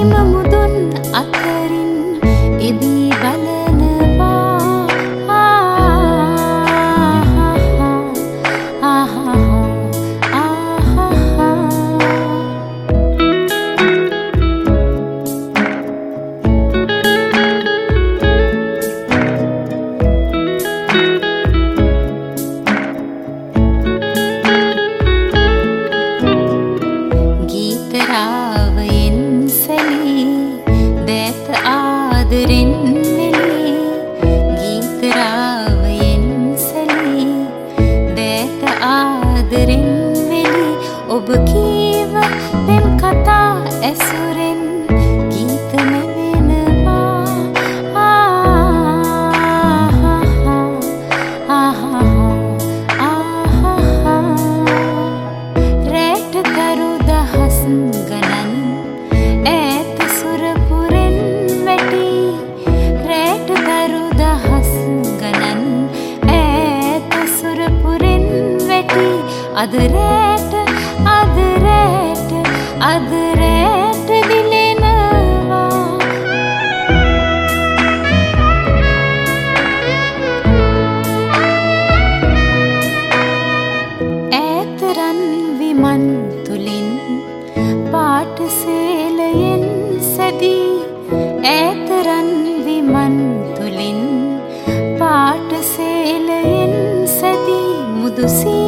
එම මුදුන් අතරින් එබී බලනවා ගීතරාවයෙන් සැලී දැත ආදරෙන් නෙලී ගීතරාවයෙන් සැලී දැත ආදරෙන් වෙලී ඔබ කීව පෙම් කතා ඇසුරෙන් ගීත නැවෙනවා රැට තරු දහස් ගණන් ඈත සුරපුරෙන් වැටි රැට තරු දහස් ගණන් ඈත සුරපුරෙන් වැටි අද රැට දිලෙනවා ඈත රන් විමන් තුලින් පාට සේලයෙන් සැදී ඈත රන් විමන් තුලින් පාට සේලයෙන් සැදී මුදුසී